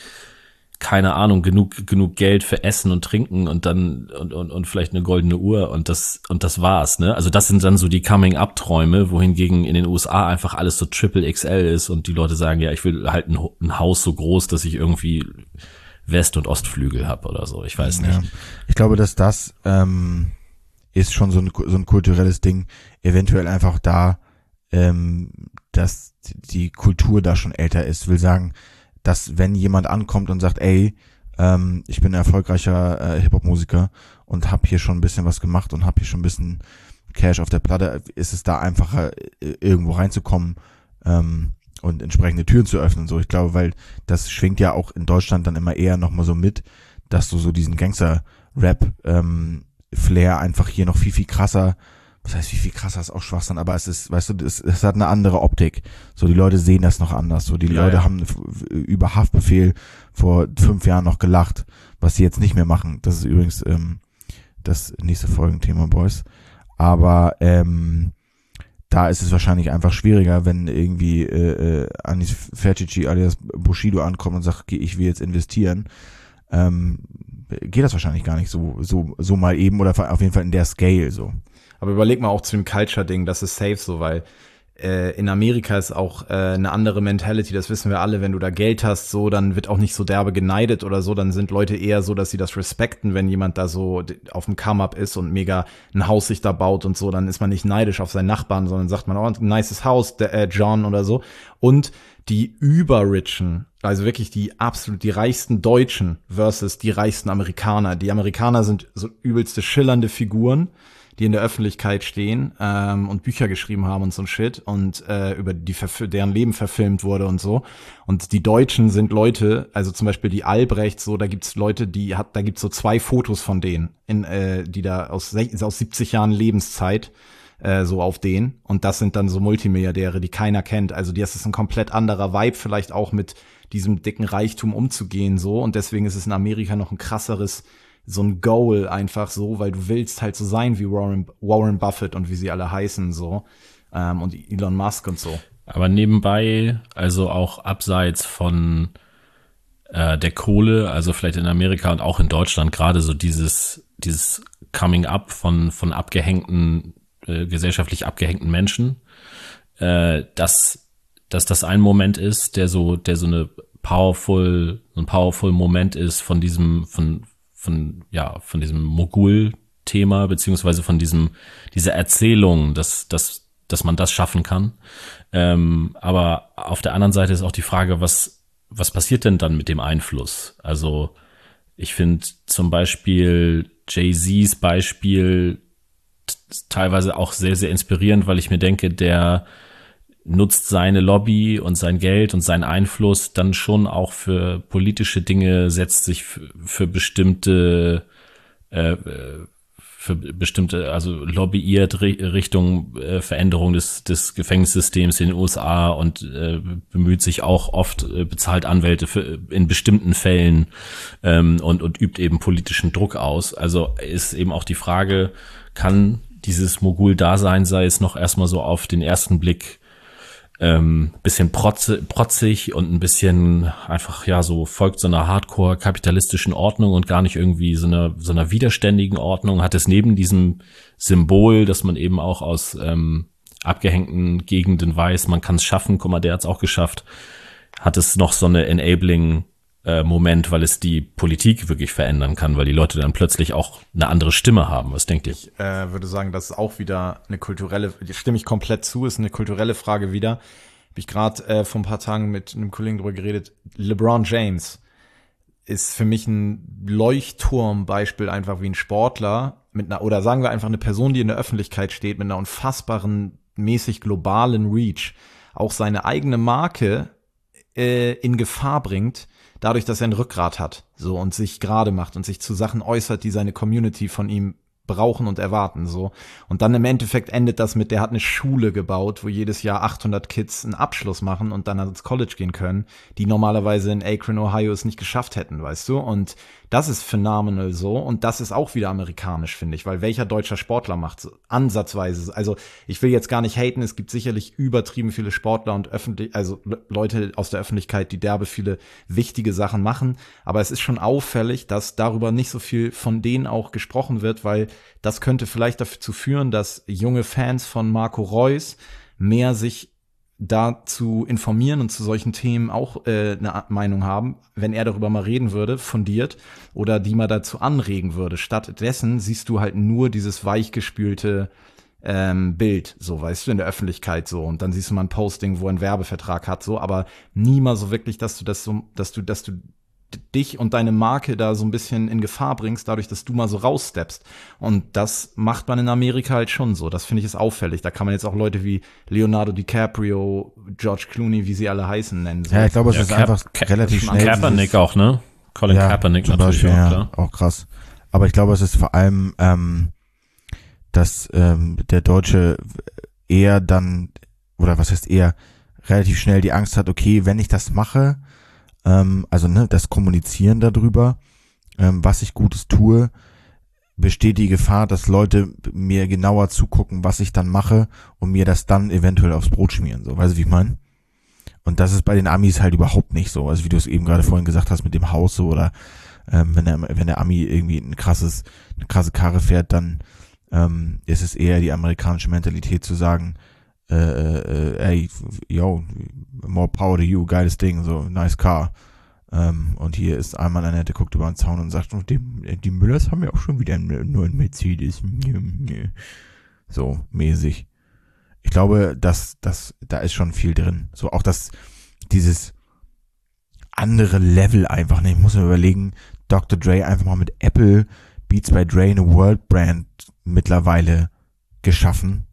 keine Ahnung, genug genug Geld für Essen und Trinken und dann und und und vielleicht eine goldene Uhr und das und das war's, ne? Also das sind dann so die Coming-up-Träume, wohingegen in den U S A einfach alles so Triple X L ist und die Leute sagen, ja, ich will halt ein, ein Haus so groß, dass ich irgendwie West- und Ostflügel habe oder so, ich weiß nicht. Ja. Ich glaube, dass das ähm, ist schon so ein so ein kulturelles Ding, eventuell einfach da, ähm, dass die Kultur da schon älter ist, will sagen, dass wenn jemand ankommt und sagt, ey, ähm, ich bin ein erfolgreicher äh, Hip-Hop-Musiker und hab hier schon ein bisschen was gemacht und hab hier schon ein bisschen Cash auf der Platte, ist es da einfacher, irgendwo reinzukommen ähm, und entsprechende Türen zu öffnen. So, ich glaube, weil das schwingt ja auch in Deutschland dann immer eher nochmal so mit, dass du so diesen Gangster-Rap ähm, Flair einfach hier noch viel, viel krasser, was heißt, wie viel krasser ist auch Schwachsinn, aber es ist, weißt du, es, es hat eine andere Optik. So, die Leute sehen das noch anders. So, die ja, Leute ja. haben über Haftbefehl vor fünf Jahren noch gelacht, was sie jetzt nicht mehr machen. Das ist übrigens ähm, das nächste Folgenthema, Boys. Aber ähm, da ist es wahrscheinlich einfach schwieriger, wenn irgendwie äh, äh, Anis Fercici alias Bushido ankommt und sagt, okay, ich will jetzt investieren. Ähm, geht das wahrscheinlich gar nicht so, so, so mal eben oder auf jeden Fall in der Scale so. Aber überleg mal auch zu dem Culture-Ding, das ist safe so, weil äh, in Amerika ist auch äh, eine andere Mentality, das wissen wir alle, wenn du da Geld hast, so, dann wird auch nicht so derbe geneidet oder so, dann sind Leute eher so, dass sie das respekten, wenn jemand da so auf dem Come-Up ist und mega ein Haus sich da baut und so, dann ist man nicht neidisch auf seinen Nachbarn, sondern sagt man, oh, ein nices Haus, der äh, John oder so. Und die Überrichen, also wirklich die absolut, die reichsten Deutschen versus die reichsten Amerikaner. Die Amerikaner sind so übelste schillernde Figuren, die in der Öffentlichkeit stehen ähm, und Bücher geschrieben haben und so ein Shit und äh, über die deren Leben verfilmt wurde und so. Und die Deutschen sind Leute, also zum Beispiel die Albrecht, so, da gibt's Leute, die hat, da gibt's so zwei Fotos von denen, in, äh, die da aus, aus siebzig Jahren Lebenszeit äh, so auf denen. Und das sind dann so Multimilliardäre, die keiner kennt. Also das ist ein komplett anderer Vibe, vielleicht auch mit diesem dicken Reichtum umzugehen so. Und deswegen ist es in Amerika noch ein krasseres so ein Goal einfach so, weil du willst halt so sein wie Warren, Warren Buffett und wie sie alle heißen so ähm, und Elon Musk und so. Aber nebenbei, also auch abseits von äh, der Kohle, also vielleicht in Amerika und auch in Deutschland gerade so dieses dieses Coming Up von von abgehängten, äh, gesellschaftlich abgehängten Menschen, äh, dass dass das ein Moment ist, der so der so eine powerful, so ein powerful Moment ist von diesem von von, ja, von diesem Mogul-Thema, beziehungsweise von diesem, dieser Erzählung, dass, dass, dass man das schaffen kann. Ähm, aber auf der anderen Seite ist auch die Frage, was, was passiert denn dann mit dem Einfluss? Also, ich finde zum Beispiel Jay-Z's Beispiel t- teilweise auch sehr, sehr inspirierend, weil ich mir denke, der nutzt seine Lobby und sein Geld und seinen Einfluss dann schon auch für politische Dinge, setzt sich für, für bestimmte, äh, für bestimmte, also lobbyiert Richtung äh, Veränderung des, des Gefängnissystems in den U S A und äh, bemüht sich auch oft, äh, bezahlt Anwälte für, in bestimmten Fällen ähm, und, und übt eben politischen Druck aus. Also ist eben auch die Frage, kann dieses Mogul-Dasein, sei es noch erstmal so auf den ersten Blick Ähm, bisschen protze, protzig und ein bisschen einfach, ja, so folgt so einer Hardcore-kapitalistischen Ordnung und gar nicht irgendwie so einer, so einer widerständigen Ordnung, hat es neben diesem Symbol, dass man eben auch aus ähm, abgehängten Gegenden weiß, man kann es schaffen, guck mal, der hat es auch geschafft, hat es noch so eine enabling äh, Moment, weil es die Politik wirklich verändern kann, weil die Leute dann plötzlich auch eine andere Stimme haben. Was denkt ihr? Ich äh, würde sagen, das ist auch wieder eine kulturelle, stimme ich komplett zu, ist eine kulturelle Frage wieder. Habe ich gerade äh, vor ein paar Tagen mit einem Kollegen drüber geredet. LeBron James ist für mich ein Leuchtturmbeispiel einfach wie ein Sportler mit einer, oder sagen wir einfach eine Person, die in der Öffentlichkeit steht, mit einer unfassbaren, mäßig globalen Reach, auch seine eigene Marke äh, in Gefahr bringt, dadurch, dass er ein Rückgrat hat, so, und sich gerade macht und sich zu Sachen äußert, die seine Community von ihm brauchen und erwarten, so. Und dann im Endeffekt endet das mit, der hat eine Schule gebaut, wo jedes Jahr achthundert Kids einen Abschluss machen und dann ins College gehen können, die normalerweise in Akron, Ohio es nicht geschafft hätten, weißt du? Und das ist phenomenal so, und das ist auch wieder amerikanisch, finde ich, weil welcher deutscher Sportler macht so ansatzweise, also ich will jetzt gar nicht haten, es gibt sicherlich übertrieben viele Sportler und öffentlich, also Leute aus der Öffentlichkeit, die derbe viele wichtige Sachen machen, aber es ist schon auffällig, dass darüber nicht so viel von denen auch gesprochen wird, weil das könnte vielleicht dazu führen, dass junge Fans von Marco Reus mehr sich dazu informieren und zu solchen Themen auch äh, eine Meinung haben, wenn er darüber mal reden würde, fundiert, oder die mal dazu anregen würde. Stattdessen siehst du halt nur dieses weichgespülte ähm, Bild, so, weißt du, in der Öffentlichkeit so, und dann siehst du mal ein Posting, wo er einen Werbevertrag hat, so, aber nie mal so wirklich, dass du das so, dass du, dass du dich und deine Marke da so ein bisschen in Gefahr bringst, dadurch, dass du mal so raussteppst. Und das macht man in Amerika halt schon so. Das finde ich ist auffällig. Da kann man jetzt auch Leute wie Leonardo DiCaprio, George Clooney, wie sie alle heißen, nennen. So. Ja, ich glaube, es ja, ist Cap- einfach Cap- relativ schnell. Kaepernick auch, ne? Colin ja, Kaepernick zum natürlich Beispiel, auch, ja, klar. auch krass. Aber ich glaube, es ist vor allem, ähm, dass ähm, der Deutsche eher dann, oder was heißt eher, relativ schnell die Angst hat, okay, wenn ich das mache, ähm, also ne, das Kommunizieren darüber, ähm, was ich Gutes tue, besteht die Gefahr, dass Leute mir genauer zugucken, was ich dann mache und mir das dann eventuell aufs Brot schmieren, so, weißt du, wie ich meine? Und das ist bei den Amis halt überhaupt nicht so, also wie du es eben gerade vorhin gesagt hast mit dem Haus so, oder ähm, wenn der wenn der Ami irgendwie ein krasses eine krasse Karre fährt, dann ähm, ist es eher die amerikanische Mentalität zu sagen, äh, äh, ey, yo, more power to you, geiles Ding, so, nice car. Ähm, und hier ist einmal einer, der guckt über den Zaun und sagt, oh, die, die Müllers haben ja auch schon wieder einen neuen Mercedes. So, mäßig. Ich glaube, dass, dass, da ist schon viel drin. So, auch das, dieses andere Level einfach, ne, ich muss mir überlegen, Doktor Dre einfach mal mit Apple Beats by Dre eine World Brand mittlerweile geschaffen.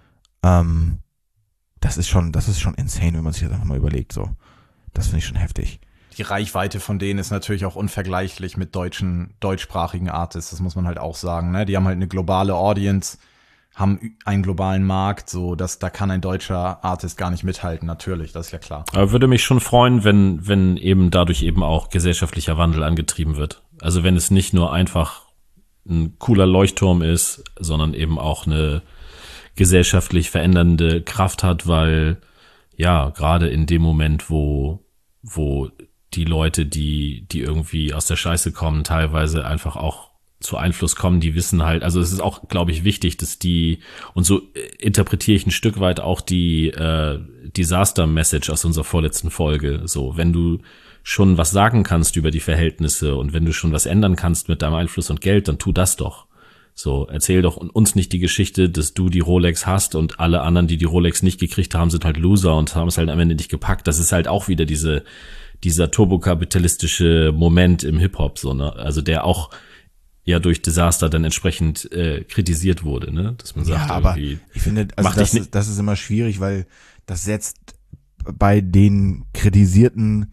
Ähm, das ist schon, das ist schon insane, wenn man sich das einfach mal überlegt, so. Das finde ich schon heftig. Die Reichweite von denen ist natürlich auch unvergleichlich mit deutschen, deutschsprachigen Artists, das muss man halt auch sagen, ne? Die haben halt eine globale Audience, haben einen globalen Markt, so, dass da kann ein deutscher Artist gar nicht mithalten, natürlich, das ist ja klar. Aber würde mich schon freuen, wenn, wenn eben dadurch eben auch gesellschaftlicher Wandel angetrieben wird. Also wenn es nicht nur einfach ein cooler Leuchtturm ist, sondern eben auch eine gesellschaftlich verändernde Kraft hat, weil ja, gerade in dem Moment, wo, wo die Leute, die, die irgendwie aus der Scheiße kommen, teilweise einfach auch zu Einfluss kommen, die wissen halt, also es ist auch, glaube ich, wichtig, dass die, und so interpretiere ich ein Stück weit auch die äh, Disaster-Message aus unserer vorletzten Folge, so, wenn du schon was sagen kannst über die Verhältnisse und wenn du schon was ändern kannst mit deinem Einfluss und Geld, dann tu das doch. So, erzähl doch uns nicht die Geschichte, dass du die Rolex hast und alle anderen, die die Rolex nicht gekriegt haben, sind halt Loser und haben es halt am Ende nicht gepackt. Das ist halt auch wieder diese, dieser turbokapitalistische Moment im Hip-Hop, so, ne? Also der auch ja durch Disaster dann entsprechend äh, kritisiert wurde, ne? Dass man sagt, ja, aber irgendwie, ich finde, also mach das, dich ist, das ist immer schwierig, weil das setzt bei den Kritisierten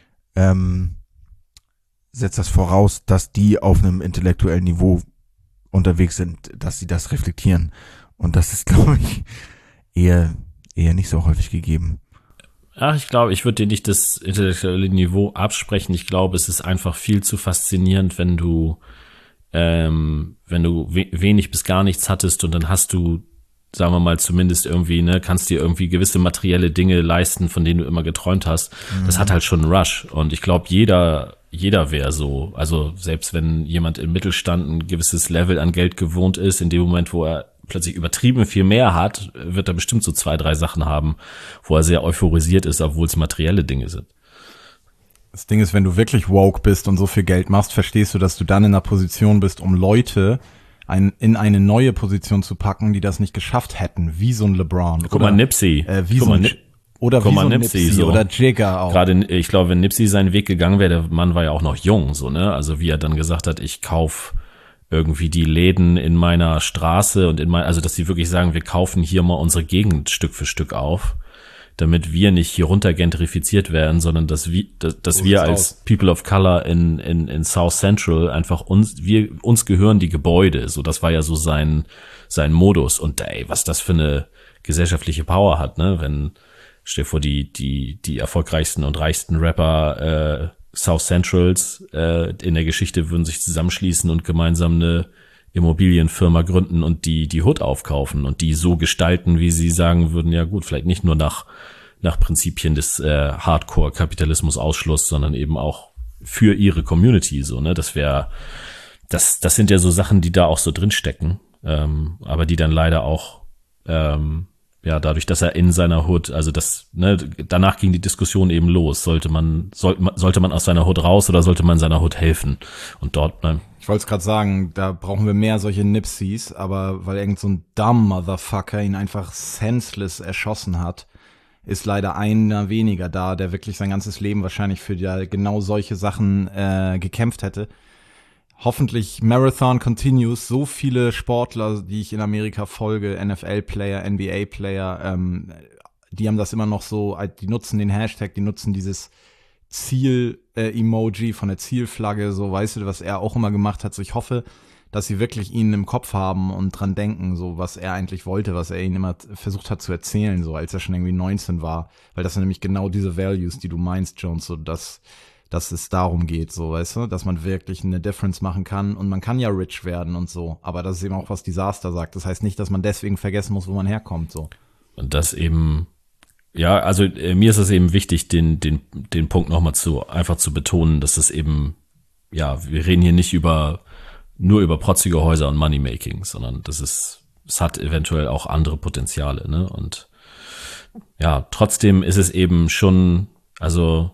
ähm, setzt das voraus, dass die auf einem intellektuellen Niveau unterwegs sind, dass sie das reflektieren. Und das ist, glaube ich, eher eher nicht so häufig gegeben. Ach, ich glaube, ich würde dir nicht das intellektuelle Niveau absprechen. Ich glaube, es ist einfach viel zu faszinierend, wenn du ähm, wenn du we- wenig bis gar nichts hattest und dann hast du, sagen wir mal, zumindest irgendwie, ne, kannst dir irgendwie gewisse materielle Dinge leisten, von denen du immer geträumt hast. Mhm. Das hat halt schon einen Rush. Und ich glaube, jeder jeder wäre so. Also selbst wenn jemand im Mittelstand ein gewisses Level an Geld gewohnt ist, in dem Moment, wo er plötzlich übertrieben viel mehr hat, wird er bestimmt so zwei, drei Sachen haben, wo er sehr euphorisiert ist, obwohl es materielle Dinge sind. Das Ding ist, wenn du wirklich woke bist und so viel Geld machst, verstehst du, dass du dann in einer Position bist, um Leute ein, in eine neue Position zu packen, die das nicht geschafft hätten, wie so ein LeBron. Guck mal, Nipsey. Äh, wie Guck so mal, ein, Nip- Oder guck wie mal, so ein Nipsey, Nipsey so. oder Jigger auch. Gerade, ich glaube, wenn Nipsey seinen Weg gegangen wäre, der Mann war ja auch noch jung, so, ne? Also wie er dann gesagt hat, ich kauf irgendwie die Läden in meiner Straße und in mein, also dass sie wirklich sagen, wir kaufen hier mal unsere Gegend Stück für Stück auf, damit wir nicht hier runter gentrifiziert werden, sondern dass wir, dass, dass So wir sieht's als aus. People of Color in, in, in South Central einfach uns, wir, uns gehören die Gebäude, so, das war ja so sein, sein Modus. Und ey, was das für eine gesellschaftliche Power hat, ne, wenn, stell dir vor, die, die, die erfolgreichsten und reichsten Rapper, äh, South Centrals, äh, in der Geschichte würden sich zusammenschließen und gemeinsam eine Immobilienfirma gründen und die die Hood aufkaufen und die so gestalten, wie sie sagen würden, ja gut, vielleicht nicht nur nach nach Prinzipien des äh, Hardcore-Kapitalismus-Ausschluss, sondern eben auch für ihre Community, so, ne, das wäre, das das sind ja so Sachen, die da auch so drinstecken, ähm, aber die dann leider auch, ähm, ja, dadurch, dass er in seiner Hood, also das, ne, danach ging die Diskussion eben los, sollte man, sollte man, sollte man aus seiner Hood raus oder sollte man seiner Hood helfen und dort, ne, Ich wollte es gerade sagen, da brauchen wir mehr solche Nipseys, aber weil irgend so ein dumb Motherfucker ihn einfach senseless erschossen hat, ist leider einer weniger da, der wirklich sein ganzes Leben wahrscheinlich für ja genau solche Sachen äh, gekämpft hätte. Hoffentlich Marathon continues. So viele Sportler, die ich in Amerika folge, N F L-Player, N B A-Player, ähm, die haben das immer noch so, die nutzen den Hashtag, die nutzen dieses Ziel-Emoji äh, von der Zielflagge, so, weißt du, was er auch immer gemacht hat. So, ich hoffe, dass sie wirklich ihn im Kopf haben und dran denken, so, was er eigentlich wollte, was er ihnen immer versucht hat zu erzählen, so, als er schon irgendwie neunzehn war. Weil das sind nämlich genau diese Values, die du meinst, Jones, so, dass, dass es darum geht, so, weißt du, dass man wirklich eine Difference machen kann und man kann ja rich werden und so, aber das ist eben auch, was Disaster sagt. Das heißt nicht, dass man deswegen vergessen muss, wo man herkommt, so. und das eben, ja, also äh, mir ist es eben wichtig, den den den Punkt nochmal zu einfach zu betonen, dass es eben, ja, wir reden hier nicht über nur über protzige Häuser und Moneymaking, sondern das ist, es hat eventuell auch andere Potenziale, ne? Und ja, trotzdem ist es eben schon, also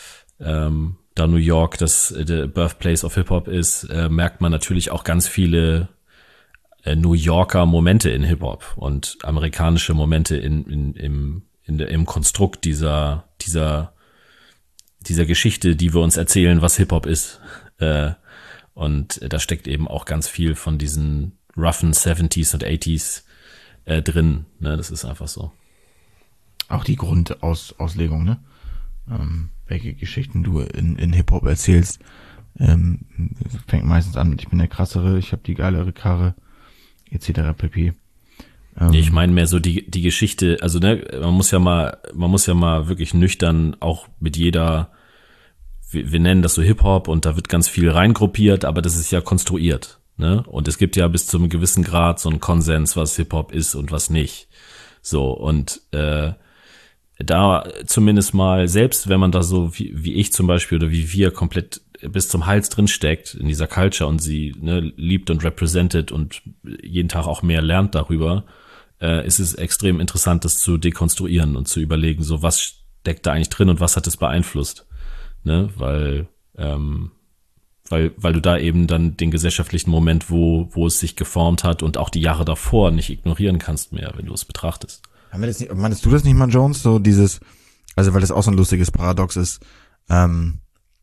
ähm, da New York das the Birthplace of Hip Hop ist, äh, merkt man natürlich auch ganz viele äh, New Yorker Momente in Hip Hop und amerikanische Momente in in im in der, im Konstrukt dieser, dieser, dieser Geschichte, die wir uns erzählen, was Hip-Hop ist. Äh, und da steckt eben auch ganz viel von diesen roughen seventies und eighties äh, drin. Ne? Das ist einfach so. Auch die Grundauslegung, ne? Ähm, welche Geschichten du in, in Hip-Hop erzählst, ähm, fängt meistens an mit, ich bin der Krassere, ich habe die geilere Karre, et cetera pp. Nee, ich meine mehr so die die Geschichte, also ne, man muss ja mal, man muss ja mal wirklich nüchtern auch mit jeder, wir, wir nennen das so Hip-Hop und da wird ganz viel reingruppiert, aber das ist ja konstruiert, ne? Und es gibt ja bis zu einem gewissen Grad so einen Konsens, was Hip-Hop ist und was nicht. So, und äh, da zumindest mal, selbst wenn man da so wie, wie ich zum Beispiel oder wie wir komplett bis zum Hals drin steckt in dieser Culture und sie, ne, liebt und represented und jeden Tag auch mehr lernt darüber, äh, ist es extrem interessant, das zu dekonstruieren und zu überlegen, so was steckt da eigentlich drin und was hat es beeinflusst, ne, weil ähm, weil weil du da eben dann den gesellschaftlichen Moment, wo wo es sich geformt hat und auch die Jahre davor nicht ignorieren kannst mehr, wenn du es betrachtest. Haben wir das nicht, meinst du das nicht mal, Jones, so dieses, also weil das auch so ein lustiges Paradox ist, ähm,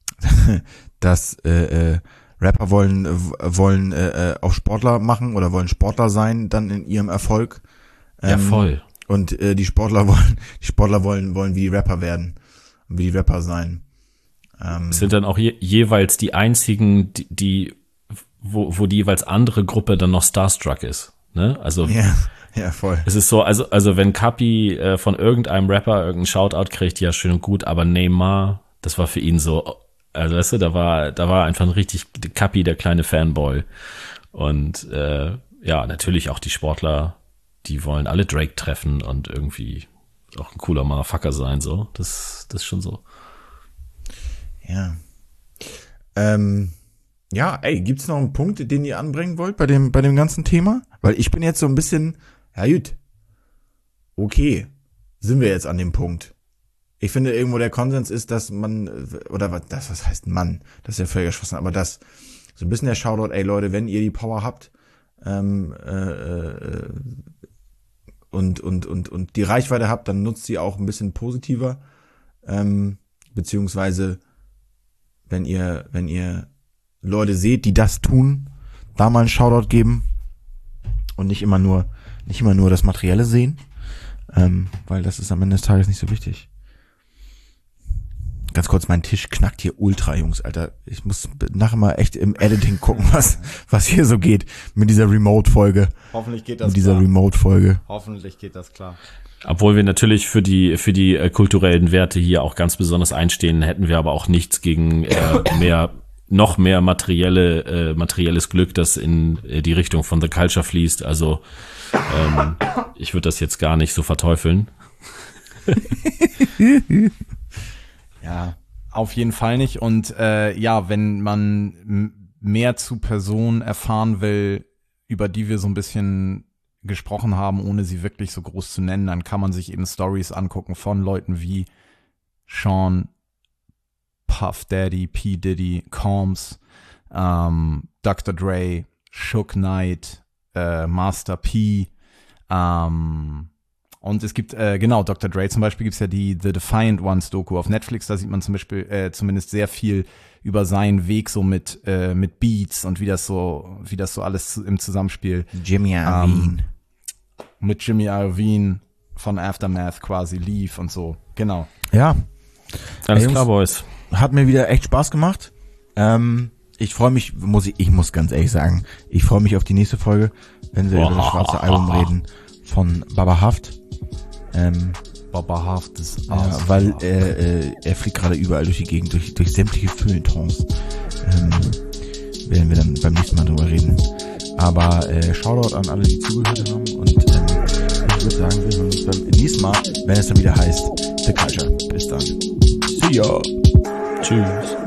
dass äh, äh, Rapper wollen wollen äh, auch Sportler machen oder wollen Sportler sein dann in ihrem Erfolg. Ähm, Ja, voll. Und äh, die Sportler wollen die Sportler wollen wollen wie die Rapper werden, wie die Rapper sein. Ähm, Es sind dann auch je, jeweils die einzigen, die, die wo wo die jeweils andere Gruppe dann noch starstruck ist, ne? Also ja, ja, voll. es ist so, also also wenn Kapi äh, von irgendeinem Rapper irgendeinen Shoutout kriegt, ja schön und gut, aber Neymar, das war für ihn so, also weißt du, da war da war einfach ein richtig Kapi, der kleine Fanboy. Und äh, ja, natürlich auch die Sportler, die wollen alle Drake treffen und irgendwie auch ein cooler Motherfucker sein, so. Das das ist schon so. Ja. Ähm, ja, ey, gibt's noch einen Punkt, den ihr anbringen wollt bei dem bei dem ganzen Thema? Weil ich bin jetzt so ein bisschen, ja gut, okay, sind wir jetzt an dem Punkt. Ich finde irgendwo der Konsens ist, dass man, oder was, das, was heißt Mann, das ist ja völlig Schwachsinn, aber das, so ein bisschen der Shoutout, ey Leute, wenn ihr die Power habt, ähm, äh, äh, und, und, und, und die Reichweite habt, dann nutzt sie auch ein bisschen positiver. Ähm, beziehungsweise, wenn ihr, wenn ihr Leute seht, die das tun, da mal einen Shoutout geben und nicht immer nur, nicht immer nur das Materielle sehen, ähm, weil das ist am Ende des Tages nicht so wichtig. Ganz kurz, mein Tisch knackt hier ultra, Jungs, Alter. Ich muss nachher mal echt im Editing gucken, was, was hier so geht mit dieser Remote-Folge. Hoffentlich geht das Mit dieser klar. Remote-Folge. Hoffentlich geht das klar. Obwohl wir natürlich für die für die äh, kulturellen Werte hier auch ganz besonders einstehen, hätten wir aber auch nichts gegen äh, mehr noch mehr materielle äh, materielles Glück, das in äh, die Richtung von The Culture fließt. Also ähm, ich würde das jetzt gar nicht so verteufeln. Ja, auf jeden Fall nicht. Und äh, ja, wenn man m- mehr zu Personen erfahren will, über die wir so ein bisschen gesprochen haben, ohne sie wirklich so groß zu nennen, dann kann man sich eben Stories angucken von Leuten wie Sean, Puff Daddy, P. Diddy, Combs, ähm, Doktor Dre, Suge Knight, äh, Master P, ähm, und es gibt, äh, genau, Doktor Dre zum Beispiel gibt's ja die The Defiant Ones Doku auf Netflix, da sieht man zum Beispiel äh, zumindest sehr viel über seinen Weg so mit äh, mit Beats und wie das so, wie das so alles zu, im Zusammenspiel Jimmy Iovine. ähm, mit Jimmy Iovine von Aftermath quasi lief und so, genau. Ja, Alles Ey, klar, Jungs. Boys. hat mir wieder echt Spaß gemacht. Ähm, ich freue mich, muss ich, ich muss ganz ehrlich sagen, ich freue mich auf die nächste Folge, wenn wir über das schwarze Album reden von Baba Haft. Ähm, Baba Haft ist ja, weil äh, äh, er fliegt gerade überall durch die Gegend, durch, durch sämtliche Feuilletons. Ähm, werden wir dann beim nächsten Mal drüber reden. Aber äh, Shoutout an alle, die zugehört haben. Und ähm, ich würde sagen, wir hören uns beim nächsten Mal, wenn es dann wieder heißt The Culture. Bis dann. See ya. Tschüss.